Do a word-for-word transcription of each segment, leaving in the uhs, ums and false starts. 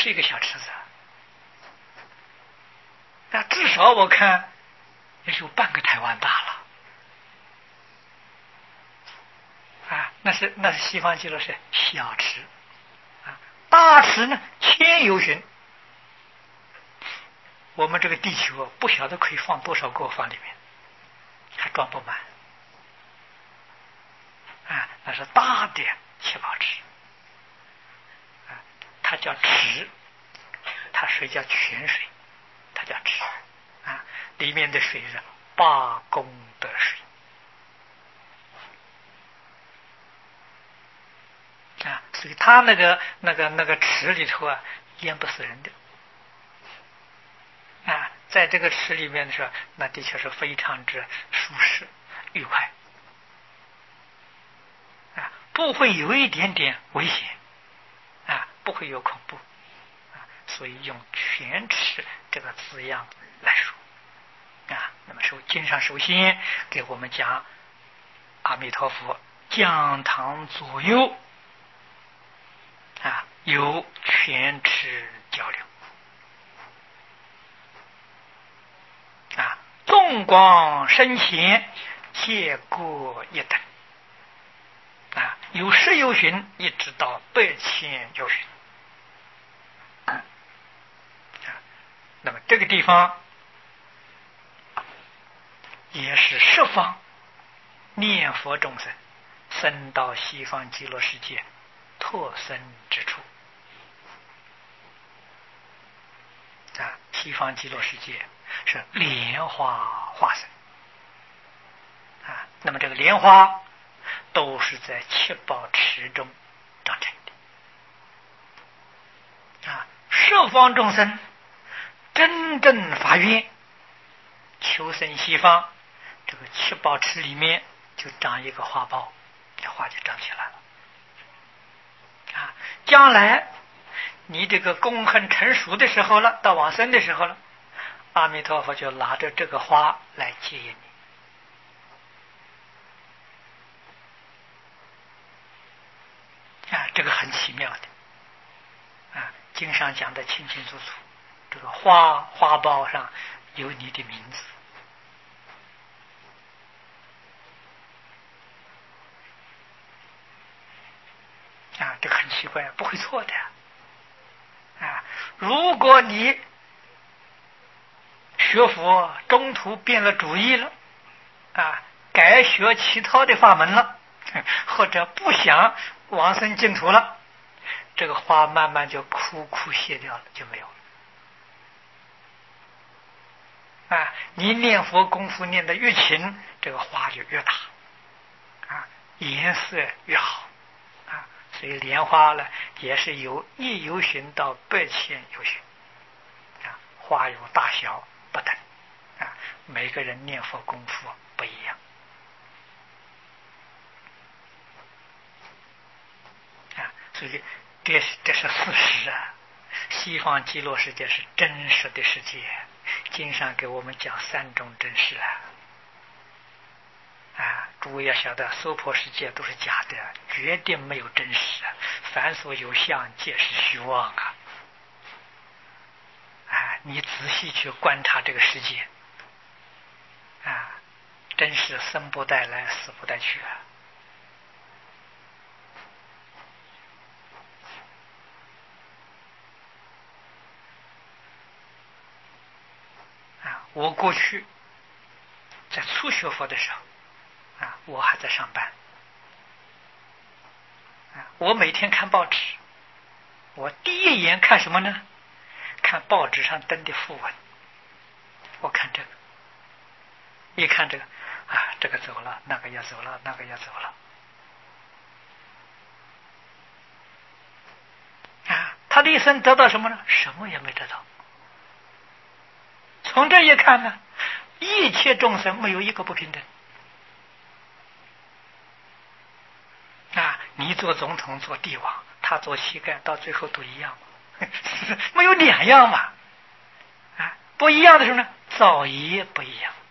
是一个小池子啊，至少我看也有半个台湾大了啊。那是那是西方极乐是小池啊，大池呢千由旬。我们这个地球不晓得可以放多少个放里面，还装不满啊。那是大的七宝池啊，它叫池，它水叫泉水，它叫池啊。里面的水是八功德水啊，所以它那个那个那个池里头啊，淹不死人的啊。在这个池里面的时候，那的确是非常之舒适愉快啊，不会有一点点危险啊，不会有恐怖啊。所以用泉池这个字样来说啊。那么首经上首先给我们讲阿弥陀佛讲堂左右啊有泉池交流啊，纵广深浅皆各一等啊，有十由旬一直到百千由旬啊。那么这个地方也是十方念佛众生生到西方极乐世界托生之处啊。西方极乐世界是莲花化身啊，那么这个莲花都是在七宝池中长成的啊。十方众生真正发愿求生西方，这个七宝池里面就长一个花苞，这花就长起来了啊。将来你这个功恨成熟的时候了，到往生的时候了，阿弥陀佛就拿着这个花来接引你啊，这个很奇妙的啊。经上讲的清清楚楚，这个花花苞上有你的名字啊，这个很奇怪，不会错的啊。如果你学佛中途变了主意了啊，改学其他的法门了，或者不想往生净土了，这个花慢慢就枯枯谢掉了，就没有了啊。你念佛功夫念得越勤，这个花就越大啊，颜色越好啊。所以莲花呢也是由一由旬到百千由旬啊，花有大小不等啊，每个人念佛功夫不一样啊。所以这是这是事实啊。西方极乐世界是真实的世界，经上给我们讲三种真实啊啊，诸位要晓得，娑婆世界都是假的，绝对没有真实，凡所有相，皆是虚妄啊！啊，你仔细去观察这个世界，啊，真是生不带来，死不带去啊！啊，我过去在初学佛的时候。啊，我还在上班啊，我每天看报纸，我第一眼看什么呢？看报纸上登的讣文，我看这个，一看这个啊，这个走了，那个也走了，那个也走了啊，他的一生得到什么呢？什么也没得到。从这一看呢，一切众生没有一个不平等啊！你做总统做帝王，他做乞丐，到最后都一样嘛，没有两样嘛啊！不一样的时候呢，造业不一样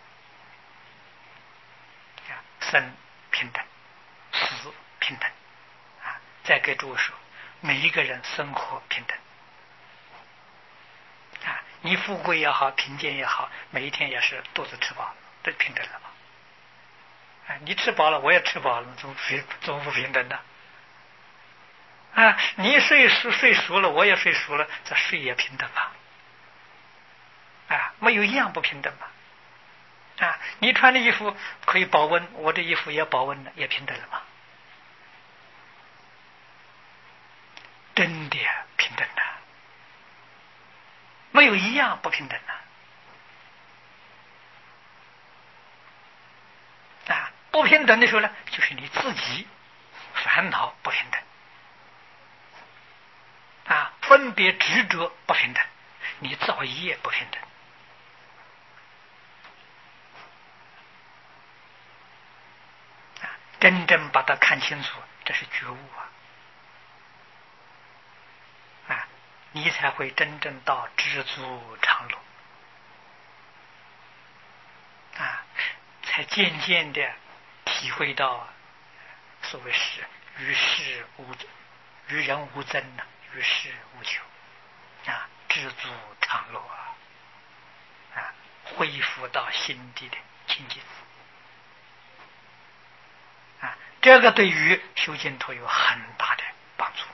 啊，生平等，死平等啊！再给诸位说，每一个人生活平等你富贵也好，贫贱也好，每一天也是肚子吃饱了，这平等了吧？哎，你吃饱了，我也吃饱了，怎么平怎么不平等的？啊，你睡熟睡熟了，我也睡熟了，这睡也平等吧？啊，没有一样不平等吧？啊，你穿的衣服可以保温，我的衣服也保温了，也平等了吗？真的平等的，没有一样不平等的。啊，不平等的时候呢，就是你自己烦恼不平等，啊，分别执着不平等，你造业不平等。啊，真正把它看清楚，这是觉悟啊！啊，你才会真正到知足常乐。啊，才渐渐的体会到所谓是于事无于人无争呢，于事无求啊，知足常乐啊，啊，恢复到心底的清净啊，这个对于修净土有很大的帮助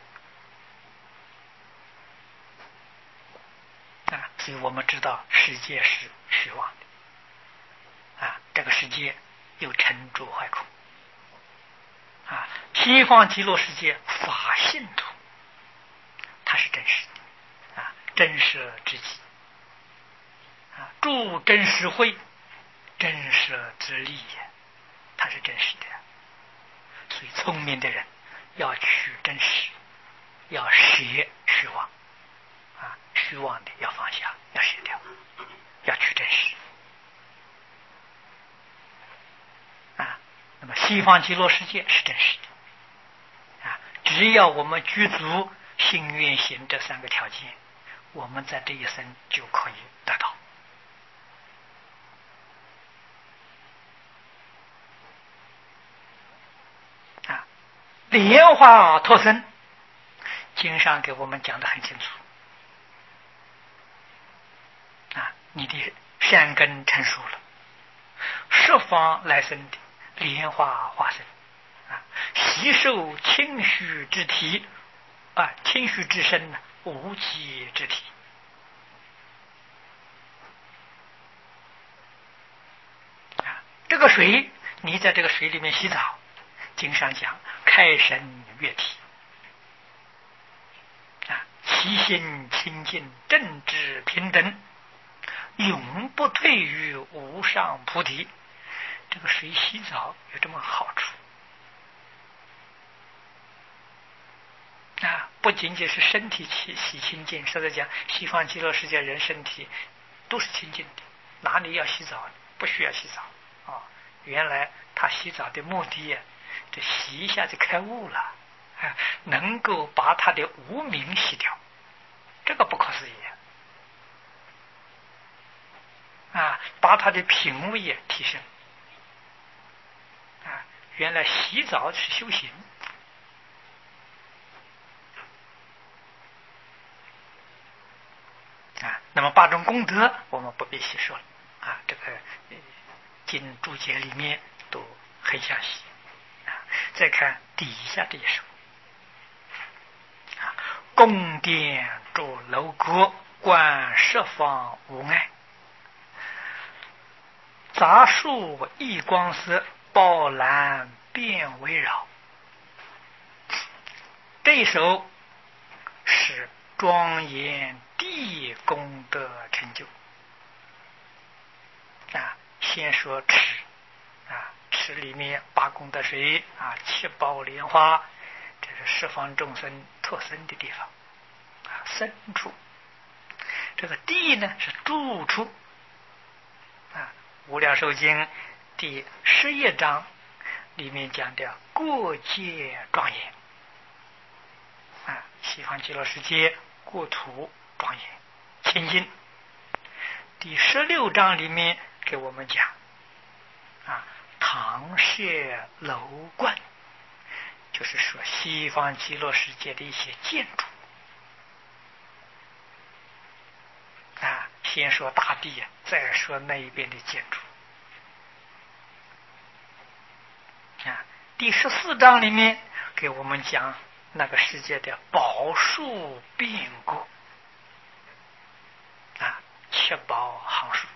啊。所以我们知道世界是虚妄的啊，这个世界有成住坏空啊，西方极乐世界法性土，它是真实的啊，真实之极啊，住真实慧，真实之力也，它是真实的。所以聪明的人要取真实，要舍虚妄啊，虚妄的要放下，要舍掉，要取真实啊。那么西方极乐世界是真实的啊，只要我们具足信愿行这三个条件，我们在这一生就可以得到啊。莲花托生，经上给我们讲得很清楚啊，你的善根成熟了，十方来生的莲花化身啊，习受清虚之体啊，清虚之身呢，无极之体啊。这个水，你在这个水里面洗澡，经上讲开神悦体啊，其心清净，正直平等，永不退于无上菩提。这个水洗澡有这么好处啊，不仅仅是身体洗洗清净，实在讲西方极乐世界人身体都是清净的，哪里要洗澡？不需要洗澡啊。原来他洗澡的目的，这洗一下就开悟了啊，能够把他的无明洗掉，这个不可思议啊，把他的品位也提升啊。原来洗澡是修行啊，那么八种功德我们不必细说了啊，这个经注解里面都很详细啊。再看底下这一首啊，宫殿筑楼阁，观十方无碍，杂树异光色，宝蓝遍围绕。这一首是庄严地功德成就啊。先说池啊，池里面八功德水啊，七宝莲花，这是十方众生特生的地方啊，生处。这个地呢是住处啊，无量寿经第十一章里面讲的过界庄严啊，西方极乐世界国土庄严清净。第十六章里面给我们讲啊，堂舍楼观，就是说西方极乐世界的一些建筑啊， 先说大地呀，再说那一边的建筑。啊，第十四章里面给我们讲那个世界的宝树变故，啊，七宝行树。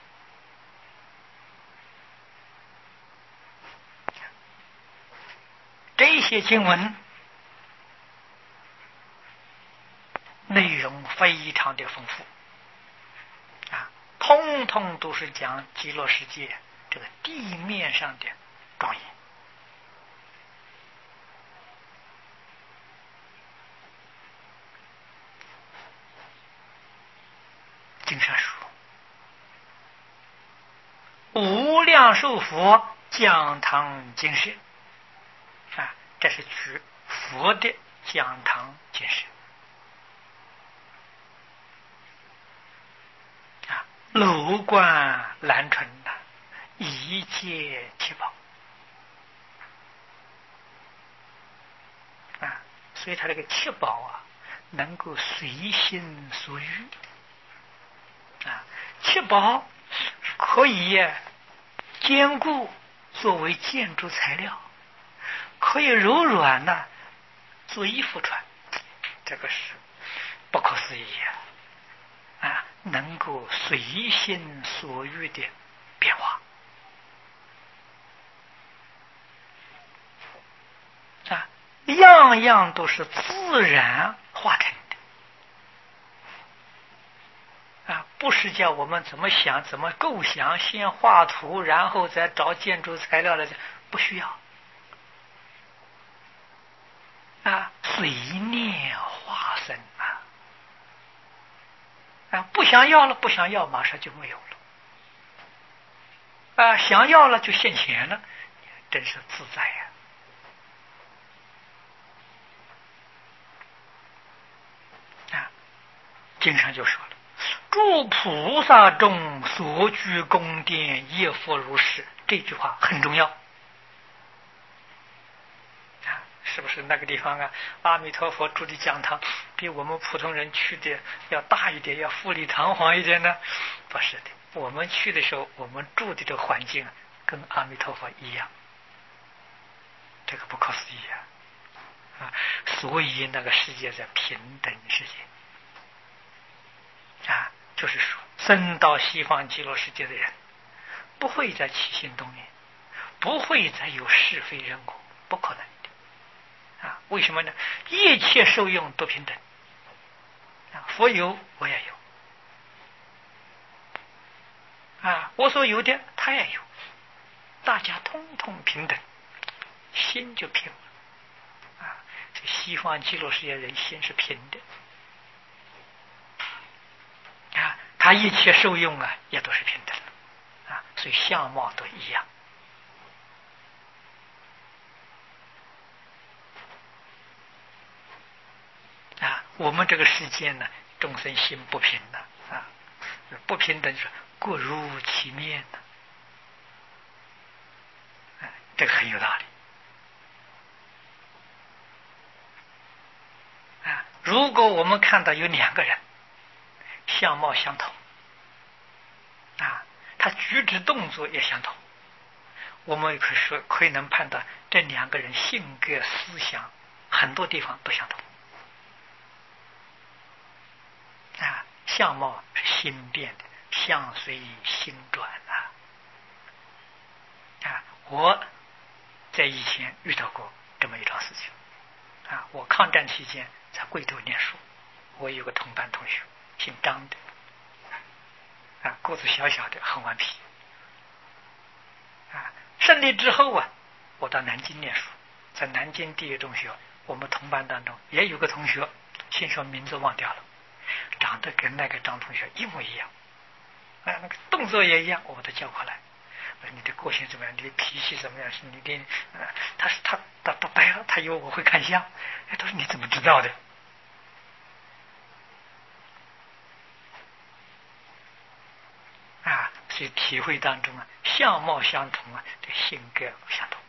这些经文内容非常的丰富，啊，通通都是讲极乐世界这个地面上的庄严。经上说，无量寿佛讲堂精舍，啊，这是指佛的讲堂精舍。啊，楼观兰春呐，一切七宝。啊，所以他这个七宝啊，能够随心所欲。啊，七宝可以坚固作为建筑材料，可以柔软呢做衣服穿，这个是不可思议啊！啊，能够随心所欲的变化啊，样样都是自然化成的。啊，不是叫我们怎么想怎么构想，先画图，然后再找建筑材料来讲，不需要。啊，随念化身啊！啊，不想要了，不想要，马上就没有了。啊，想要了就现钱了，真是自在呀！啊，经常就说了。诸菩萨中所居宫殿，亦复如是。这句话很重要啊！是不是那个地方啊？阿弥陀佛住的讲堂比我们普通人去的要大一点，要富丽堂皇一点呢？不是的，我们去的时候，我们住的这个环境啊，跟阿弥陀佛一样，这个不可思议啊！啊，所以那个世界在平等世界啊。就是说，生到西方极乐世界的人，不会再起心动念，不会再有是非人我，不可能的啊！为什么呢？一切受用都平等啊！佛有，我也有啊，我所有的他也有，大家通通平等，心就平了啊！这西方极乐世界人心是平的。啊，他一切受用啊，也都是平等的啊，所以相貌都一样啊。我们这个世界呢，众生心不平的啊，不平等是各如其面的，啊，这个很有道理啊。如果我们看到有两个人相貌相同啊，他举止动作也相同，我们可以说可以能判断这两个人性格思想很多地方都相同啊。相貌是心变的，相随心转啊。啊，我在以前遇到过这么一桩事情啊。我抗战期间在贵州念书，我有个同班同学姓张的啊，个子小小的，很顽皮啊。胜利之后啊，我到南京念书，在南京第一中学，我们同班当中也有个同学，姓什么名字忘掉了，长得跟那个张同学一模一样，啊，那个动作也一样，我把他叫过来，我说你的个性怎么样？你的脾气怎么样？是你的，呃、他是他他他白了，他以为我会看相，哎，他说你怎么知道的？啊，所以体会当中啊，相貌相同啊，这性格相同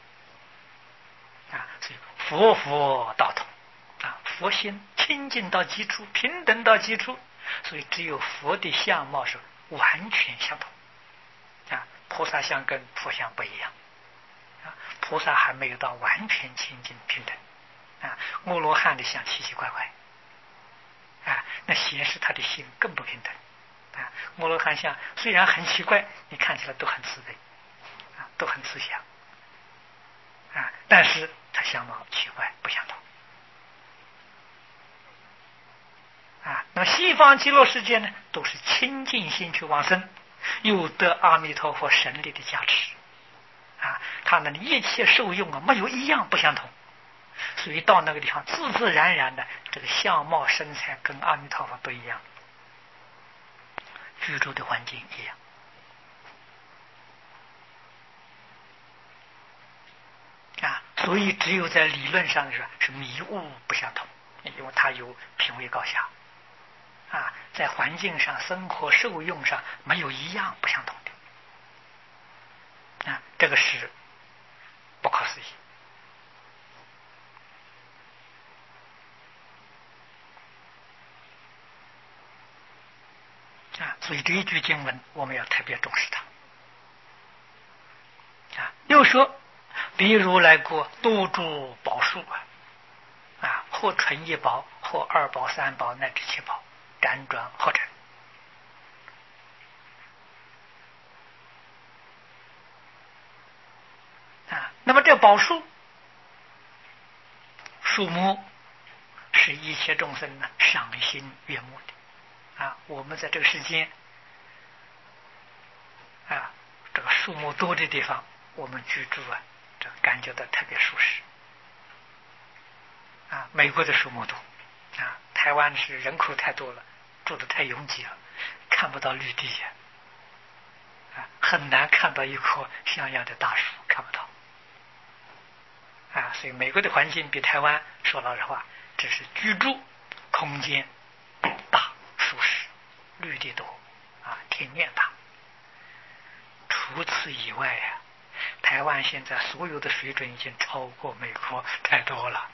啊，所以佛佛道同啊，佛心清净到极处，平等到极处， 所以只有佛的相貌是完全相同啊，菩萨相跟佛相不一样啊，菩萨还没有到完全清净平等啊，阿罗汉的相奇奇怪怪啊，那显示他的心更不平等啊。阿罗汉相虽然很奇怪，你看起来都很慈悲啊，都很慈祥啊，但是他相貌奇怪不相同啊。那么西方极乐世界呢，都是清净心去往生，又得阿弥陀佛神力的加持啊，他们一切受用啊，没有一样不相同。所以到那个地方，自自然然的这个相貌身材跟阿弥陀佛都一样，居住的环境一样啊。所以只有在理论上是是迷雾不相同，因为它有品位高下啊，在环境上、生活受用上没有一样不相同的啊，这个是不可思议。啊，所以这一句经文我们要特别重视它。啊，又说，比如来过多诸宝树啊，啊，或纯一宝，或二宝、三宝乃至七宝，辗转合成。啊，那么这宝树树木是一切众生呢赏心悦目的。啊，我们在这个世间啊，这个树木多的地方，我们居住啊，这感觉到特别舒适。啊，美国的树木多，啊，台湾是人口太多了，住的太拥挤了，看不到绿地呀，啊，很难看到一棵像样的大树，看不到。啊，所以美国的环境比台湾，说老实话，只是居住空间大。舒适，绿地多啊，庭院大。除此以外呀、啊，台湾现在所有的水准已经超过美国太多了。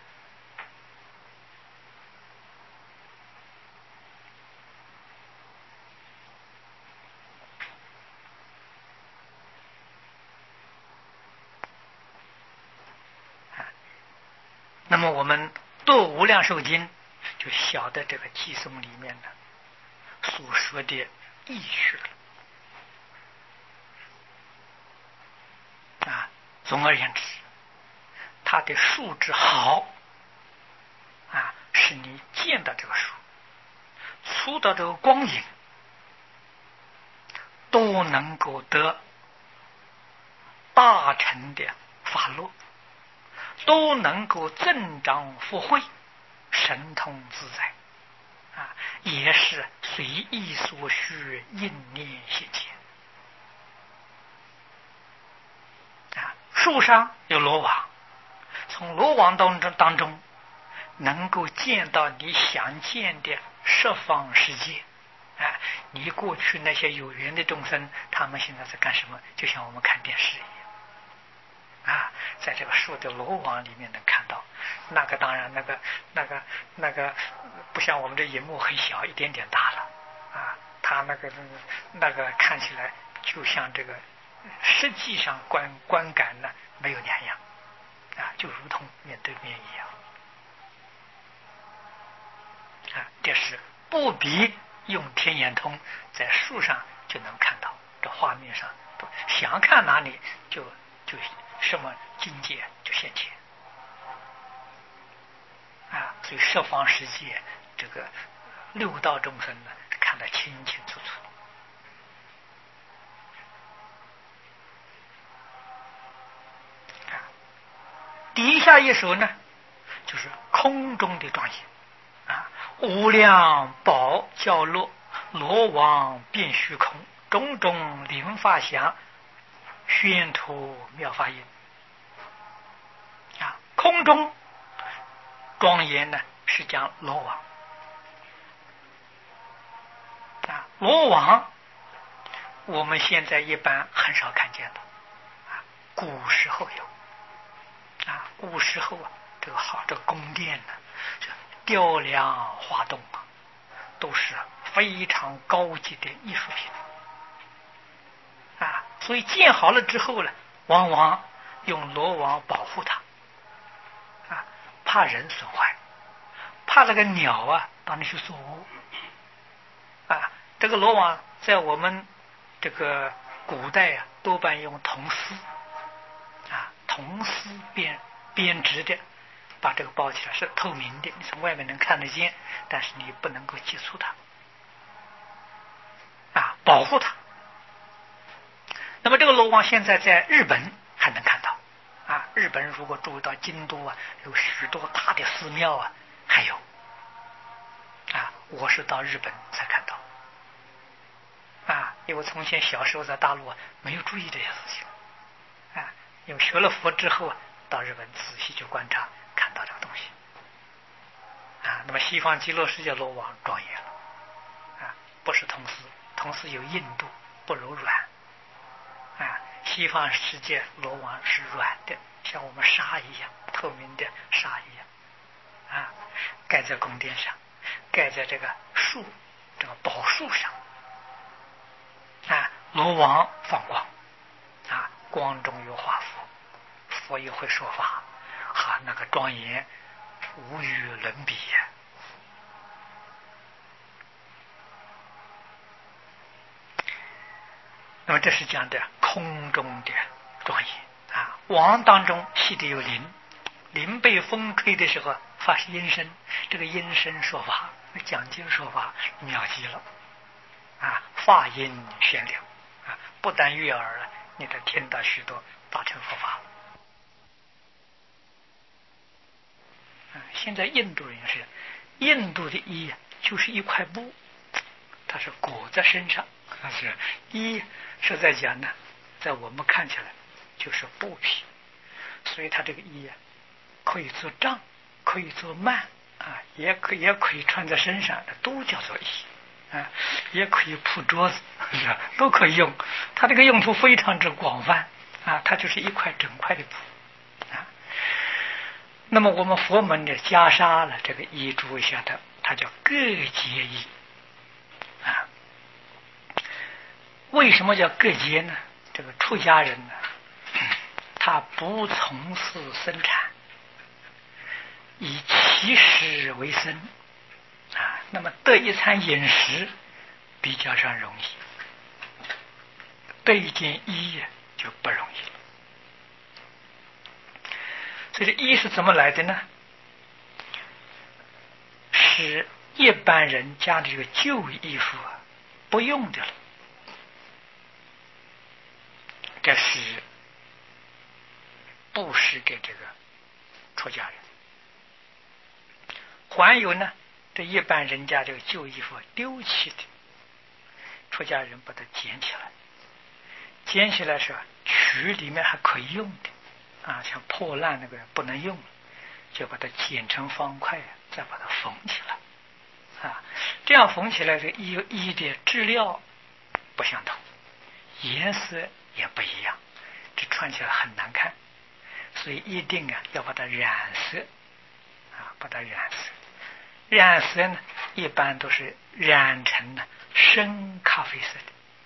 啊，那么我们读无量寿经，就晓得这个偈颂里面的所说的意趣了。啊，总而言之，它的树质好啊，使你见到这个树，触到这个光影，都能够得大乘的法乐，都能够增长福慧，神通自在啊，也是随意所需，应念现前。啊，树上有罗网，从罗网当中当中能够见到你想见的十方世界。啊，你过去那些有缘的众生，他们现在在干什么？就像我们看电视一样，啊，在这个树的罗网里面能看到。那个当然，那个那个那个不像我们这荧幕很小，一点点大了，啊，他那个那个看起来就像这个，实际上观观感呢没有两样，啊，就如同面对面一样，啊，这是不比用天眼通在树上就能看到，这画面上想看哪里就就什么境界就现前啊！所以十方世界这个六道众生呢，看得清清楚楚。啊，底下一首呢，就是空中的庄严啊，无量宝教落，罗网遍虚空，种种灵法想，宣吐妙法音。啊，空中庄严呢是讲罗网啊，罗网我们现在一般很少看见的啊，古时候有啊，古时候啊，这个好，这个宫殿呢，这雕梁画栋啊， 都是非常高级的艺术品啊，所以建好了之后呢，往往用罗网保护它啊，怕人损坏，怕那个鸟啊到那去做窝啊。这个罗网在我们这个古代啊，多半用铜丝啊，铜丝编编织的，把这个包起来，是透明的，你从外面能看得见，但是你不能够接触它啊，保护它。那么这个罗网现在在日本还能看到啊，日本如果注意到京都啊，有许多大的寺庙啊，还有啊，我是到日本才看到啊，因为从前小时候在大陆啊，没有注意这些事情啊，因为学了佛之后啊，到日本仔细去观察，看到这个东西啊。那么西方极乐世界罗网庄严了啊，不是铜丝，铜丝有硬度，不柔软啊。西方世界罗网是软的，像我们纱一样，透明的纱一样啊，盖在宫殿上，盖在这个树，这个宝树上啊，罗网放光啊，光中有华佛，佛也会说法，哈，那个庄严无与伦比呀。那么这是讲的空中的庄严啊，网当中系的有铃，铃被风吹的时候发音声，这个音声说法，讲经说法妙极了啊，法音旋流啊，不但悦耳了，你得听到许多大乘佛法啊。现在印度人是，印度的衣就是一块布，它是裹在身上，是衣是在讲呢，在我们看起来就是布匹，所以它这个衣可以做帐，可以做幔啊，也可也可以穿在身上，都叫做衣啊，也可以铺桌子，是吧？都可以用。它这个用途非常之广泛啊，它就是一块整块的布啊。那么我们佛门的袈裟了，这个衣注一下的，它叫各阶衣啊。为什么叫各阶呢？这个出家人呢，他不从事生产，以其食为生啊，那么得一餐饮食比较上容易，得一件衣就不容易了。所以这衣是怎么来的呢？是一般人家的这个旧衣服啊不用的了，这是布施给这个出家人。还有呢，这一般人家这个旧衣服丢弃的，出家人把它捡起来，捡起来是取里面还可以用的啊，像破烂那个不能用，就把它剪成方块，再把它缝起来啊。这样缝起来，这衣衣的质料不相同，颜色也不一样，这穿起来很难看，所以一定啊要把它染色啊，把它染色。染色呢，一般都是染成呢深咖啡色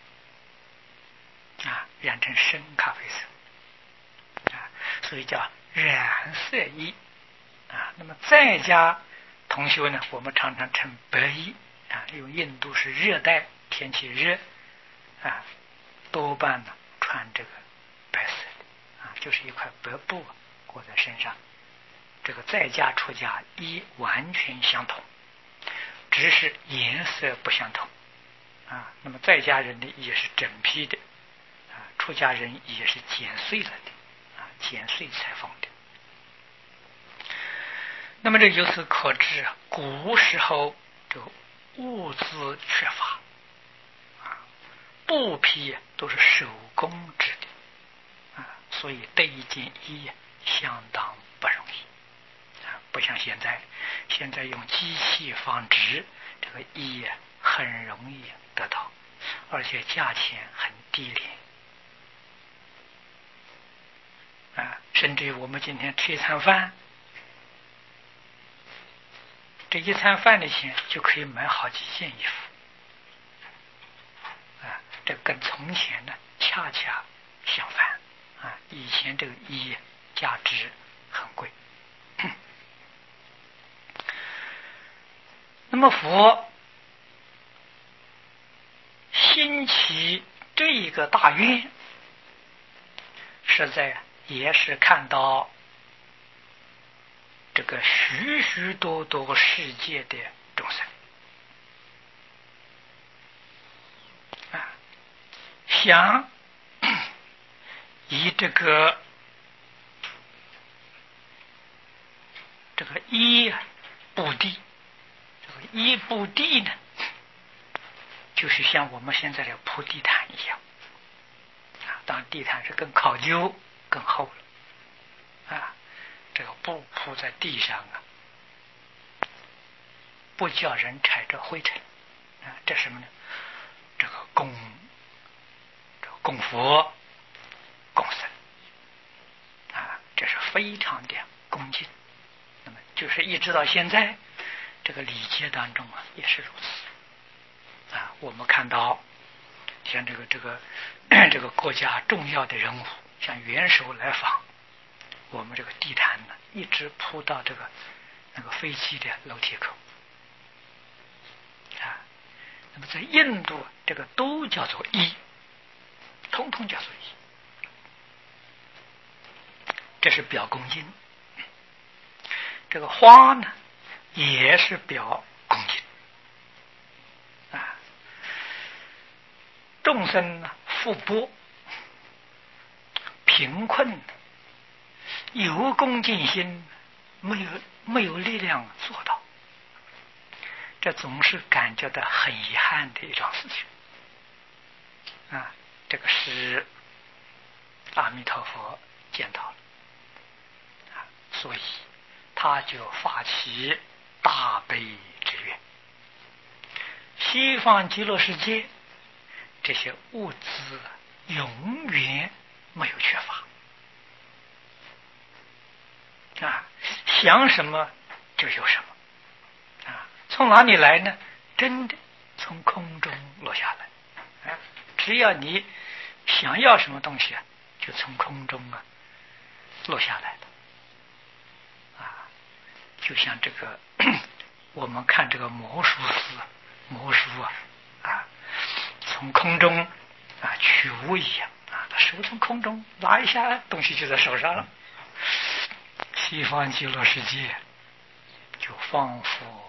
的啊，染成深咖啡色啊，所以叫染色衣啊。那么在家同修呢，我们常常称白衣啊，因为印度是热带，天气热啊，多半呢穿这个白色的啊，就是一块白布裹在身上。这个在家出家衣完全相同，只是颜色不相同啊。那么在家人的衣是整批的啊，出家人也是剪碎了的啊，剪碎裁缝的。那么这由此可知啊，古时候这个物资缺乏啊，布匹都是手工制的啊，所以得一件衣相当不容易。不像现在，现在用机器纺织，这个衣很容易得到，而且价钱很低廉啊，甚至于我们今天吃一餐饭这一餐饭的钱就可以买好几件衣服啊！这跟从前呢恰恰相反啊！以前这个衣价值很贵。那么佛兴起这一个大愿，实在也是看到这个许许多多世界的众生啊，想以这个这个一布地，这个一布地呢，就是像我们现在的铺地毯一样啊，当然地毯是更考究、更厚了啊。这个布铺在地上啊，不叫人踩着灰尘啊，这什么呢？这个供这个供佛、供僧啊，这是非常的恭敬。那么就是一直到现在，这个礼节当中啊，也是如此啊。我们看到像这个这个这个国家重要的人物，像元首来访，我们这个地毯呢，一直铺到这个那个飞机的楼梯口啊。那么在印度，这个都叫做衣，通通叫做衣，这是表恭敬。这个花呢，也是表恭敬啊。众生呢，富薄贫困，有恭敬心，没有没有力量做到，这总是感觉到很遗憾的一桩事情啊。这个是阿弥陀佛见到了啊，所以他就发起大悲之愿，西方极乐世界这些物资永远没有缺乏啊，想什么就有什么啊，从哪里来呢？真的从空中落下来啊！只要你想要什么东西啊，就从空中啊落下来了啊！就像这个我们看这个魔术师魔术啊啊，从空中啊取物一样啊，他手从空中拉一下，东西就在手上了。西方极乐世界就仿佛